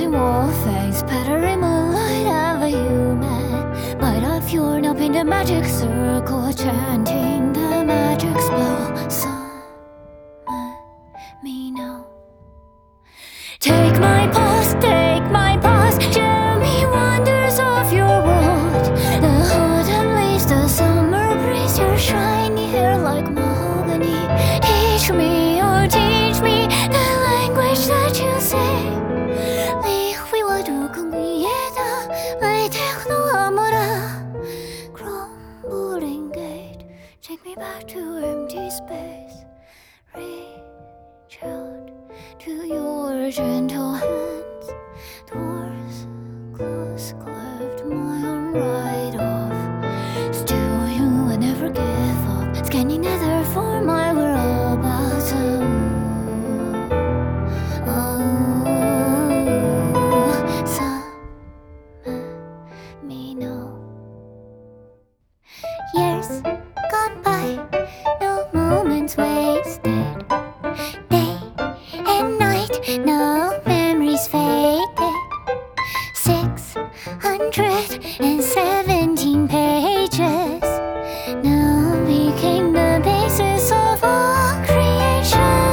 in warface, pattering moonlight of a human. Light up your now in the magic circle, chanting the magic spell. Summon me now. Take my pulse, take my pulse, show me wonders of your world. The autumn leaves, the summer breeze, your shiny hair like mahogany. Teach me, oh teach me the language that you say. 리휘와 두근 위에다 왜 태어나무라. Crumbling gate, take me back to empty space. Reach out to your gentle hands. Doors close, cleft my own right off. Still you will never give up, scanning nether for my whereabouts. Summon me now. Years gone by, no moments wasted. Day and night, no memories faded. 617 pages now became the basis of all creation.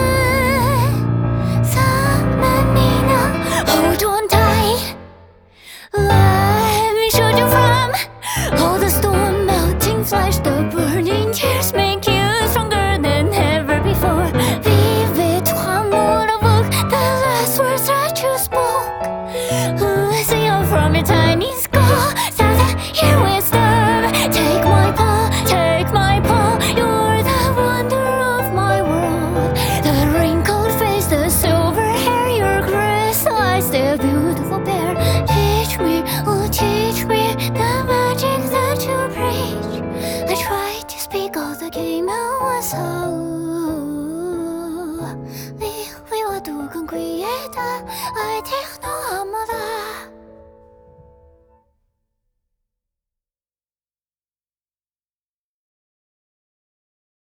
Summon me now, hold on tight. Let me shoot you from all the storm melting flesh. The burning tears make you stronger than ever before. Vive-toi, mon amour, the last words that you spoke. Listen you from your tiny skull, so that here we stop. Take my paw, you're the wonder of my world. The wrinkled face, the silver hair, your crystallized, the beautiful pair. Teach me, oh teach me the magic that you preach. I tried to speak all the game I was 리휘와 두근 귀에다 I take no